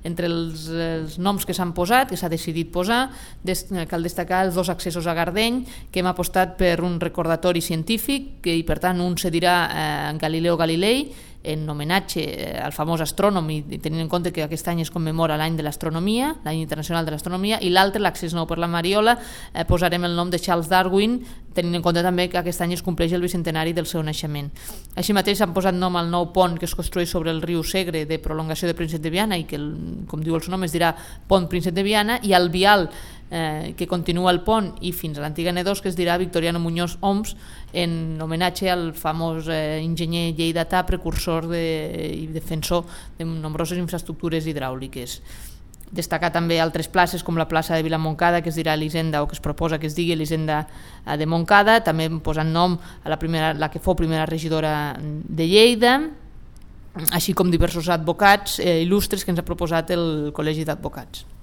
Entre els noms que s'han posat, que s'ha decidit posar, cal destacar els 2 accessos a Gardeny, que hem apostat per un recordatori científic i per tant un se dirà Galileo Galilei, en homenatge al famós astrònom, i tenint en compte que aquest any es commemora l'any de l'astronomia, l'any internacional de l'astronomia, i l'altre, l'accés nou per la Mariola, posarem el nom de Charles Darwin, tenint en compte també que aquest any es compleix el bicentenari del seu naixement. Així mateix s'han posat nom al nou pont que es construeix sobre el riu Segre de prolongació de Príncep de Viana i que, com diu el seu nom, es dirà Pont Príncep de Viana, i al vial que continua el pont i fins a l'antiga N2, que es dirà Victoriano Muñoz Oms, en homenatge al famós enginyer lleidatà, precursor i defensor de nombroses infraestructures hidràuliques. Destacar també altres places com la plaça de Vilamoncada, que es dirà Elisenda, o que es proposa que es digui Elisenda de Montcada, també posant nom a la que fou primera regidora de Lleida, així com diversos advocats il·lustres que ens ha proposat el Col·legi d'Advocats.